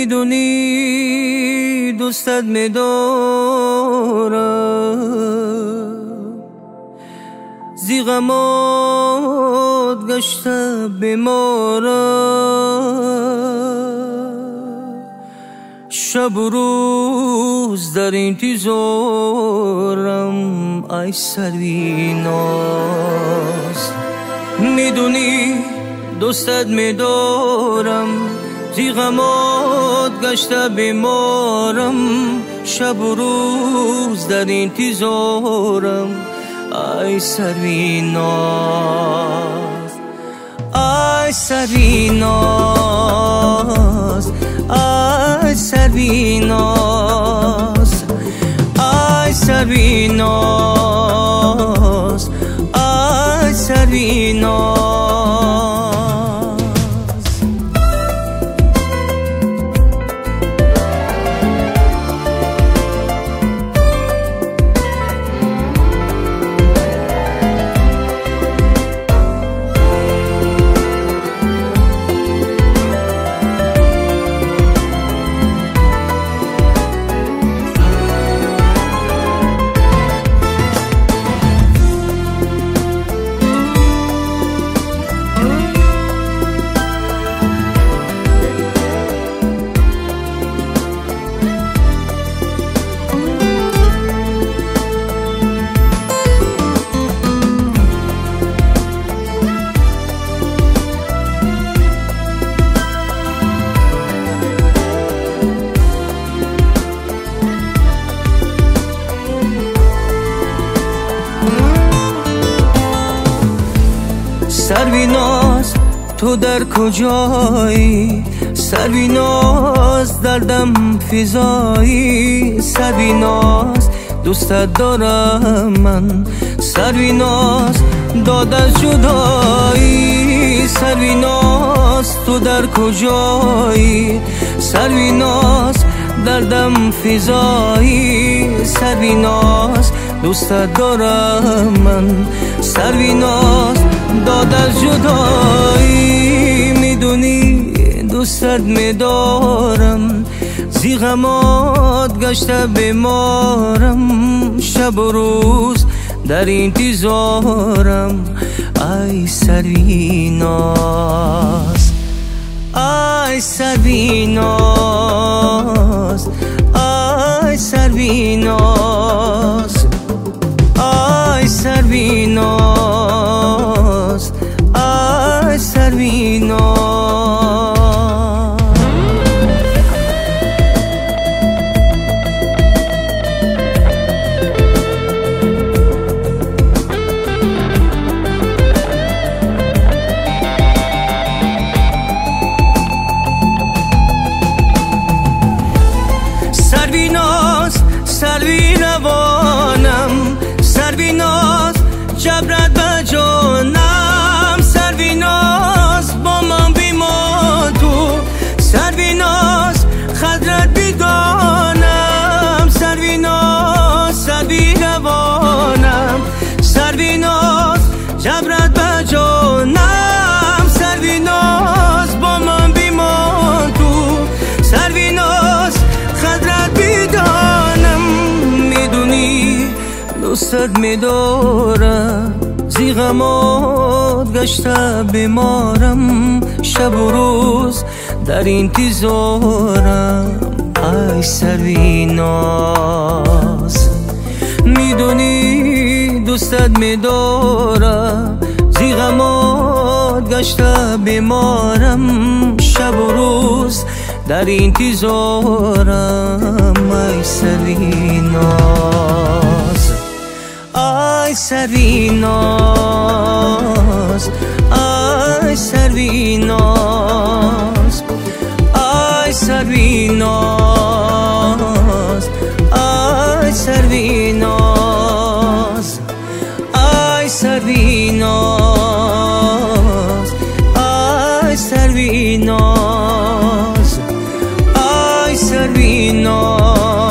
میدونی دوستت میدارم، زیغمات گشته بیمارم، شب و روز در انتظارم. ای سروی ناز، میدونی دوستت میدارم، زیغمات گشته بیمارم، شب و روز در انتظارم. ای سروی ناز، ای سروی ناز، ای سروی ناز، ای سروی ناز، ای سروی ناز. سرویناز تو در کجایی؟ سرویناز دردم فضایی. سرویناز دوستت دارم من، سرویناز داد از جدایی. سرویناز تو در کجایی؟ سرویناز دردم فضایی. سرویناز دوستت دارم من، سرویناز داد از جدایی. میدونی دوستت میدارم، زیغمات گشته بیمارم، شب و روز در انتظارم. ای سروی ناز، ای سروی ناز، ای سروی ناز، ای سروی ناز، ای سروی ناز. سرویناز سروی روانم، سرویناز جبرت به جانم، سرویناز با من بیما تو، سرویناز خضرت بیگانم، سرویناز سروی روانم، سرویناز جبرت به جانم، سرویناز با من بیما تو، سرویناز خضرت بیگانم. میدونی دوستت میدارم، زیغمات گشته بیمارم، شب و روز در انتظارم. ای سروی ناز، میدونی دوستت میدارم، زیغمات گشته بیمارم، شب و روز در انتظارم. ای سروی ناز، ای سروی ناز، ای سروی ناز، ای سروی ناز، ای سروی ناز، ای سروی ناز، ای سروی ناز، ای سروی ناز.